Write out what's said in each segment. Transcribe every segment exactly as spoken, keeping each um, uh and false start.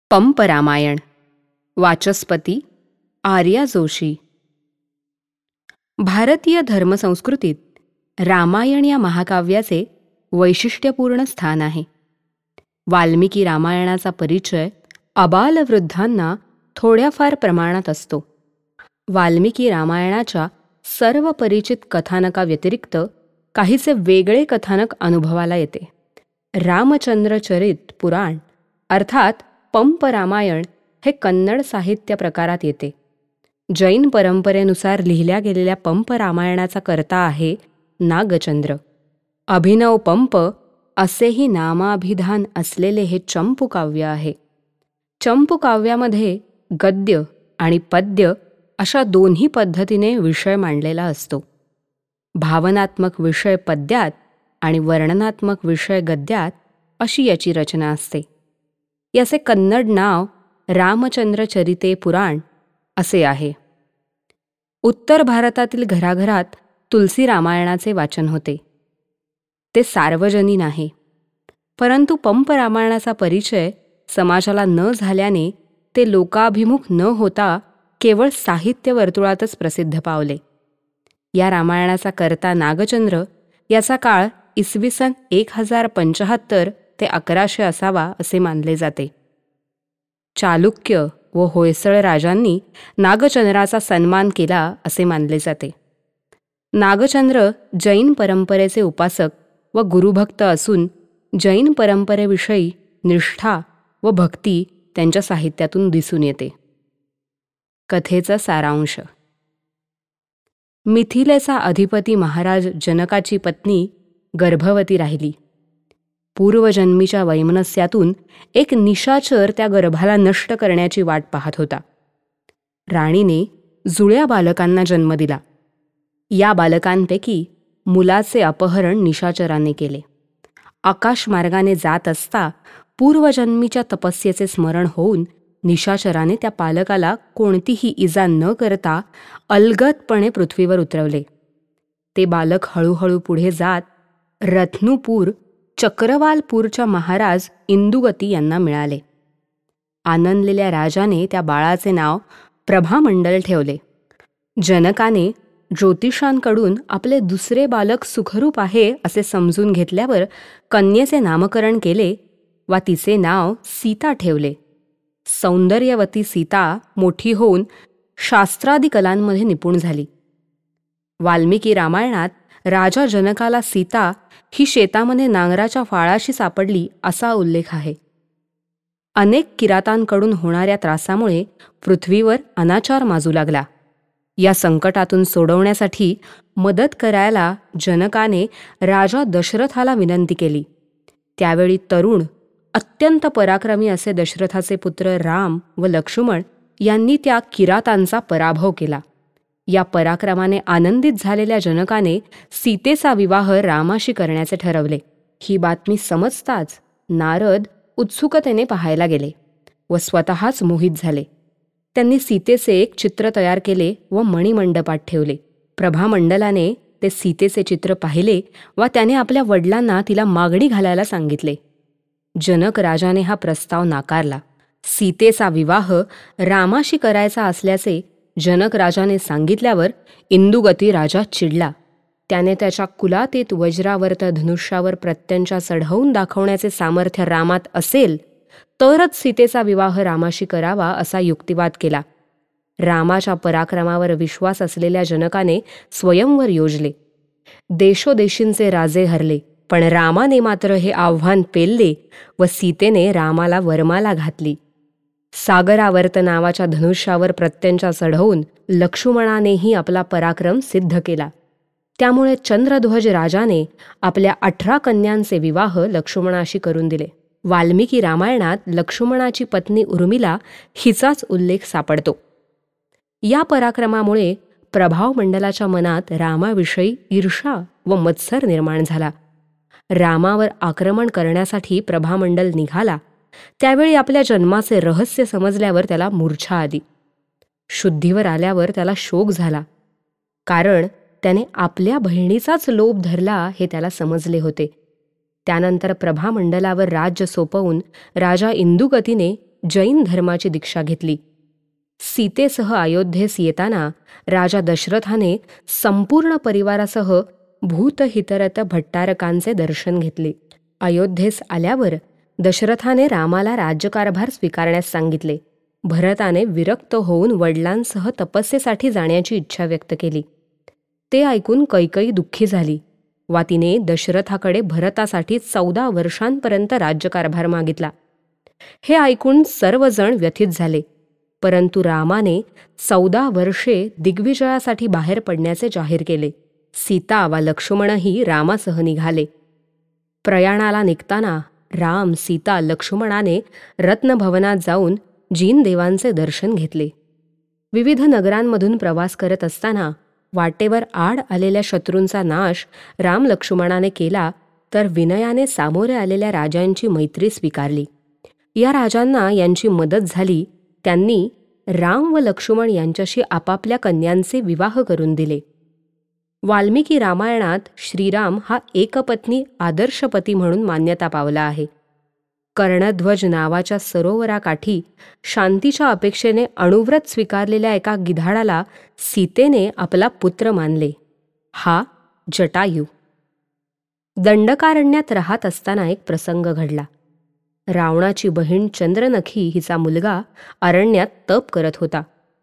Pump Ramayan. वाचस्पती आर्या जोशी. भारतीय धर्मसंस्कृतीत रामायण या महाकाव्याचे वैशिष्ट्यपूर्ण स्थान आहे. वाल्मिकी रामायणाचा परिचय आबालवृद्धांना थोड्याफार प्रमाणात असतो. वाल्मिकी रामायणाच्या सर्व परिचित कथानकाव्यतिरिक्त काहीसे वेगळे कथानक अनुभवाला येते. रामचंद्रचरित पुराण अर्थात पंप रामायण हे कन्नड साहित्य प्रकारात येते. जैन परंपरेनुसार लिहिल्या गेलेल्या पंप रामायणाचा कर्ता आहे नागचंद्र. अभिनव पंप असेही नामाभिधान असलेले हे चंपू काव्य आहे. चंपू काव्यामध्ये गद्य आणि पद्य अशा दोन्ही पद्धतीने विषय मांडलेला असतो. भावनात्मक विषय पद्यात आणि वर्णनात्मक विषय गद्यात अशी याची रचना असते. याचे कन्नड नाव रामचंद्रचरिते पुराण असे आहे. उत्तर भारतातील घराघरात तुलसी रामायणाचे वाचन होते. ते सार्वजनीन आहे. परंतु पंप रामायणाचा परिचय समाजाला न झाल्याने ते लोकाभिमुख न होता केवळ साहित्य वर्तुळातच प्रसिद्ध पावले. या रामायणाचा कर्ता नागचंद्र याचा काळ इसवी सन एक हजार पंचाहत्तर ते अकराशे असावा असे मानले जाते. चालुक्य व होयसळ राजांनी नागचंद्राचा सन्मान केला असे मानले जाते. नागचंद्र जैन परंपरेचे उपासक व गुरुभक्त असून जैन परंपरेविषयी निष्ठा व भक्ती त्यांच्या साहित्यातून दिसून येते. कथेचा सारांश. मिथिलेचा अधिपती महाराज जनकाची पत्नी गर्भवती राहिली. पूर्वजन्मीच्या वैमनस्यातून एक निशाचर त्या गर्भाला नष्ट करण्याची वाट पाहत होता. राणीने जुळ्या बालकांना जन्म दिला. या बालकांपैकी मुलाचे अपहरण निशाचराने केले. आकाशमार्गाने जात असता पूर्वजन्मीच्या तपस्येचे स्मरण होऊन निशाचराने त्या बालकाला कोणतीही इजा न करता अलगदपणे पृथ्वीवर उतरवले. ते बालक हळूहळू पुढे जात रत्नूपूर चक्रवालपूरच्या महाराज इंदुगती यांना मिळाले. आनंदलेल्या राजाने त्या बाळाचे नाव प्रभामंडल ठेवले. जनकाने ज्योतिषांकडून आपले दुसरे बालक सुखरूप आहे असे समजून घेतल्यावर कन्येचे नामकरण केले वा तिचे नाव सीता ठेवले. सौंदर्यवती सीता मोठी होऊन शास्त्रादी कलांमध्ये निपुण झाली. वाल्मिकी रामायणात राजा जनकाला सीता ही शेतामध्ये नांगराच्या फाळाशी सापडली असा उल्लेख आहे. अनेक किरातांकडून होणाऱ्या त्रासामुळे पृथ्वीवर अनाचार माजू लागला. या संकटातून सोडवण्यासाठी मदत करायला जनकाने राजा दशरथाला विनंती केली. त्यावेळी तरुण अत्यंत पराक्रमी असे दशरथाचे पुत्र राम व लक्ष्मण यांनी त्या किरातांचा पराभव केला. या पराक्रमाने आनंदित झालेल्या जनकाने सीतेचा विवाह रामाशी करण्याचे ठरवले. ही बातमी समजताच नारद उत्सुकतेने पाहायला गेले व स्वतःच मोहित झाले. त्यांनी सीतेचे एक चित्र तयार केले व मणिमंडपात ठेवले. प्रभामंडलाने ते सीतेचे चित्र पाहिले व त्याने आपल्या वडिलांना तिला मागणी घालायला सांगितले. जनक राजाने हा प्रस्ताव नाकारला. सीतेचा विवाह रामाशी करायचा असल्याचे जनक राजाने सांगितल्यावर इंदुगती राजा चिडला. त्याने त्याच्या कुलातीत वज्रावर्त धनुष्यावर प्रत्यंचा चढवून दाखवण्याचे सामर्थ्य रामात असेल तरच सीतेचा विवाह रामाशी करावा असा युक्तिवाद केला. रामाच्या पराक्रमावर विश्वास असलेल्या जनकाने स्वयंवर योजले. देशोदेशींचे राजे हरले, पण रामाने मात्र हे आव्हान पेलले व सीतेने रामाला वरमाला घातली. सागरावर्त नावाच्या धनुष्यावर प्रत्यंचा चढवून लक्ष्मणानेही आपला पराक्रम सिद्ध केला. त्यामुळे चंद्रध्वज राजाने आपल्या अठरा कन्यांचे विवाह लक्ष्मणाशी करून दिले. वाल्मिकी रामायणात लक्ष्मणाची पत्नी उर्मिला हिचाच उल्लेख सापडतो. या पराक्रमामुळे प्रभावमंडलाच्या मनात रामाविषयी ईर्षा व मत्सर निर्माण झाला. रामावर आक्रमण करण्यासाठी प्रभामंडल निघाला. त्यावेळी आपल्या जन्माचे रहस्य समजल्यावर त्याला मूर्छा आली. शुद्धीवर आल्यावर त्याला शोक झाला, कारण त्याने आपल्या बहिणीचाच लोभ धरला हे त्याला समजले होते. त्यानंतर प्रभामंडलावर राज्य सोपवून राजा इंदुगतीने जैन धर्माची दीक्षा घेतली. सीतेसह अयोध्येस येताना राजा दशरथाने संपूर्ण परिवारासह भूतहितरथ भट्टारकांचे दर्शन घेतले. अयोध्येस आल्यावर दशरथाने रामाला राज्यकारभार स्वीकारण्यास सांगितले. भरताने विरक्त होऊन वडिलांसह तपस्येसाठी जाण्याची इच्छा व्यक्त केली. ते ऐकून कैकेयी दुःखी झाली वा तिने दशरथाकडे भरतासाठी चौदा वर्षांपर्यंत राज्यकारभार मागितला. हे ऐकून सर्वजण व्यथित झाले. परंतु रामाने चौदा वर्षे दिग्विजयासाठी बाहेर पडण्याचे जाहीर केले. सीता वा लक्ष्मणही रामासह निघाले. प्रयाणाला निघताना राम, सीता, लक्ष्मणाने रत्नभवनात जाऊन जीन देवांचे दर्शन घेतले. विविध नगरांमधून प्रवास करत असताना वाटेवर आड आलेल्या शत्रूंचा नाश राम लक्ष्मणाने केला, तर विनयाने सामोरे आलेल्या राजांची मैत्री स्वीकारली. या राजांना यांची मदत झाली. त्यांनी राम व लक्ष्मण यांच्याशी आपापल्या कन्यांचे विवाह करून दिले. वाल्मिकी रामायणात श्रीराम हा एकपत्नी आदर्शपती म्हणून मान्यता पावला आहे. कर्णध्वज नावाच्या सरोवराकाठी शांतीच्या अपेक्षेने अणुव्रत स्वीकारलेल्या एका गिधाडाला सीतेने आपला पुत्र मानले. हा जटायू. दंडकारण्यात राहत असताना एक प्रसंग घडला. रावणाची बहीण चंद्रनखी हिचा मुलगा अरण्यात तप करत होता.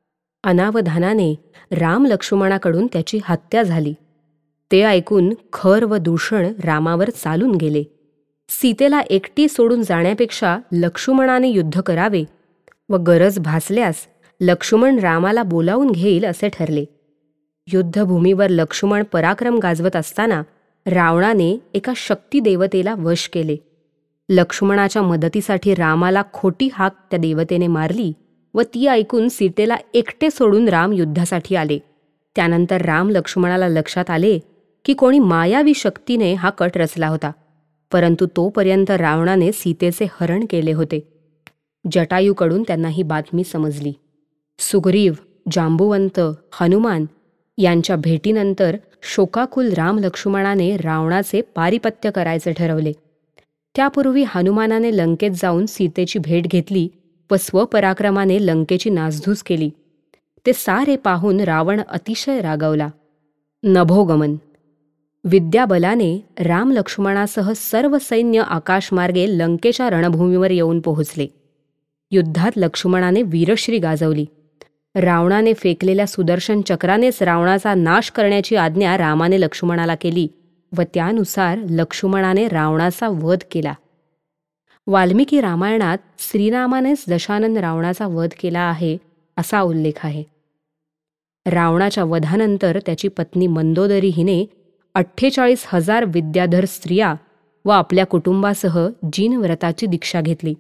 अनावधानाने राम लक्ष्मणाकडून त्याची हत्या झाली. ते ऐकून खर व दूषण रामावर चालून गेले. सीतेला एकटी सोडून जाण्यापेक्षा लक्ष्मणाने युद्ध करावे व गरज भासल्यास लक्ष्मण रामाला बोलावून घेईल असे ठरले. युद्धभूमीवर लक्ष्मण पराक्रम गाजवत असताना रावणाने एका शक्ती देवतेला वश केले. लक्ष्मणाच्या मदतीसाठी रामाला खोटी हाक त्या देवतेने मारली व ती ऐकून सीतेला एकटे सोडून राम युद्धासाठी आले. त्यानंतर राम लक्ष्मणाला लक्षात आले की कोणी मायावी शक्तीने हा कट रचला होता, परंतु तोपर्यंत रावणाने सीतेचे हरण केले होते. जटायूकडून त्यांना ही बातमी समजली. सुग्रीव, जांबुवंत, हनुमान यांच्या भेटीनंतर शोकाकुल राम लक्ष्मणाने रावणाचे पारिपत्य करायचे ठरवले. त्यापूर्वी हनुमानाने लंकेत जाऊन सीतेची भेट घेतली व स्वपराक्रमाने लंकेची नासधूस केली. ते सारे पाहून रावण अतिशय रागावला. नभोगमन. विद्याबलाने राम लक्ष्मणासह सर्व सैन्य आकाशमार्गे लंकेच्या रणभूमीवर येऊन पोहोचले. युद्धात लक्ष्मणाने वीरश्री गाजवली. रावणाने फेकलेल्या सुदर्शन चक्रानेच रावणाचा नाश करण्याची आज्ञा रामाने लक्ष्मणाला केली व त्यानुसार लक्ष्मणाने रावणाचा वध केला. वाल्मिकी रामायणात श्रीरामानेच दशानन रावणाचा वध केला आहे असा उल्लेख आहे. रावणाच्या वधानंतर त्याची पत्नी मंदोदरी हिने अठ्ठेचाळीस हजार विद्याधर स्त्रिया व आपल्या कुटुंबासह जीनव्रताची दीक्षा घेतली.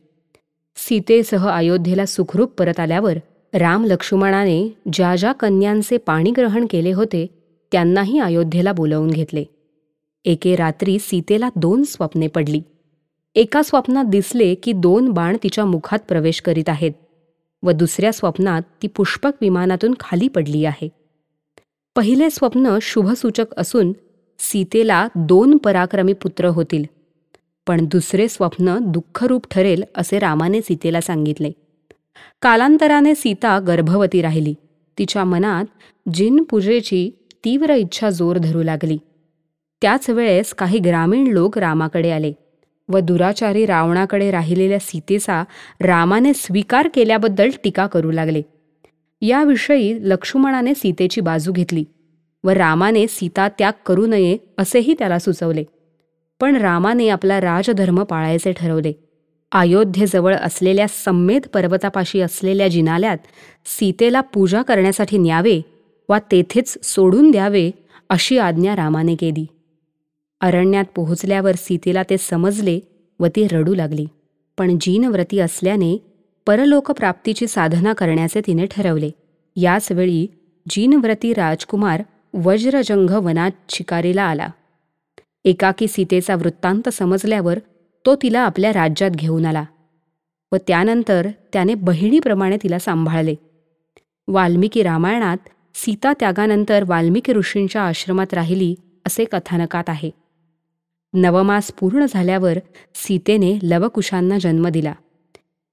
सीतेसह अयोध्येला सुखरूप परत आल्यावर राम लक्ष्मणाने ज्या ज्या कन्यांचे पाणीग्रहण केले होते त्यांनाही अयोध्येला बोलावून घेतले. एके रात्री सीतेला दोन स्वप्ने पडली. एका स्वप्नात दिसले की दोन बाण तिच्या मुखात प्रवेश करीत आहेत व दुसऱ्या स्वप्नात ती पुष्पक विमानातून खाली पडली आहे. पहिले स्वप्न शुभसूचक असून सीतेला दोन पराक्रमी पुत्र होतील, पण दुसरे स्वप्न दुःखरूप ठरेल असे रामाने सीतेला सांगितले. कालांतराने सीता गर्भवती राहिली. तिच्या मनात जिन पूजेची तीव्र इच्छा जोर धरू लागली. त्याच वेळेस काही ग्रामीण लोक रामाकडे आले व दुराचारी रावणाकडे राहिलेल्या सीतेचा रामाने स्वीकार केल्याबद्दल टीका करू लागले. याविषयी लक्ष्मणाने सीतेची बाजू घेतली व रामाने सीता त्याग करू नये असेही त्याला सुचवले. पण रामाने आपला राजधर्म पाळायचे ठरवले. अयोध्येजवळ असलेल्या सम्मेद पर्वतापाशी असलेल्या जिनाल्यात सीतेला पूजा करण्यासाठी न्यावे वा तेथेच सोडून द्यावे अशी आज्ञा रामाने केली. अरण्यात पोहोचल्यावर सीतेला ते समजले व ती रडू लागली. पण जीनव्रती असल्याने परलोकप्राप्तीची साधना करण्याचे तिने ठरवले. याच वेळी जीनव्रती राजकुमार वज्रजंघ वनात शिकारीला आला. एकाकी सीतेचा वृत्तांत समजल्यावर तो तिला आपल्या राज्यात घेऊन आला व त्यानंतर त्याने बहिणीप्रमाणे तिला सांभाळले. वाल्मिकी रामायणात सीता त्यागानंतर वाल्मिकी ऋषींच्या आश्रमात राहिली असे कथानकात आहे. नवमास पूर्ण झाल्यावर सीतेने लवकुशांना जन्म दिला.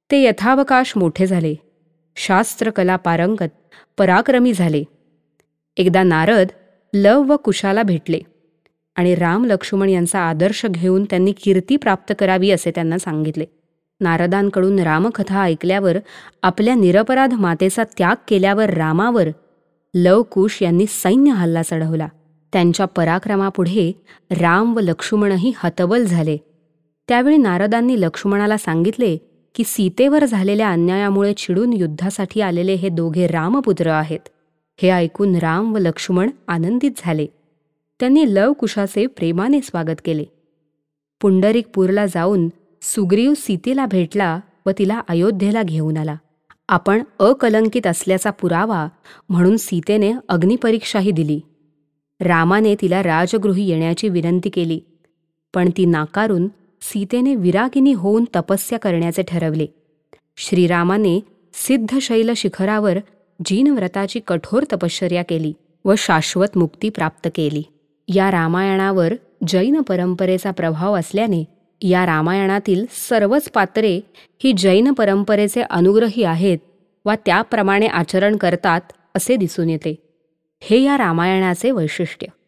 ते यथावकाश मोठे झाले, शास्त्रकला पारंगत, पराक्रमी झाले. एकदा नारद लव व कुशाला भेटले आणि राम लक्ष्मण यांचा आदर्श घेऊन त्यांनी कीर्ती प्राप्त करावी असे त्यांना सांगितले. नारदांकडून रामकथा ऐकल्यावर, आपल्या निरपराध मातेचा त्याग केल्यावर रामावर लवकुश यांनी सैन्य हल्ला चढवला. त्यांच्या पराक्रमापुढे राम व लक्ष्मणही हतबल झाले. त्यावेळी नारदांनी लक्ष्मणाला सांगितले की सीतेवर झालेल्या अन्यायामुळे चिडून युद्धासाठी आलेले हे दोघे रामपुत्र आहेत. हे ऐकून राम व लक्ष्मण आनंदित झाले. त्यांनी लवकुशाचे प्रेमाने स्वागत केले. पुंडरीकपूरला जाऊन सुग्रीव सीतेला भेटला व तिला अयोध्येला घेऊन आला. आपण अकलंकित असल्याचा पुरावा म्हणून सीतेने अग्निपरीक्षाही दिली. रामाने तिला राजगृही येण्याची विनंती केली, पण ती नाकारून सीतेने विरागिनी होऊन तपस्या करण्याचे ठरवले. श्रीरामाने सिद्धशैल शिखरावर जीनव्रताची कठोर तपश्चर्या केली व शाश्वत मुक्ती प्राप्त केली. या रामायणावर जैन परंपरेचा प्रभाव असल्याने या रामायणातील सर्वच पात्रे ही जैन परंपरेचे अनुग्रही आहेत वा त्याप्रमाणे आचरण करतात असे दिसून येते. हे या रामायणाचे वैशिष्ट्य.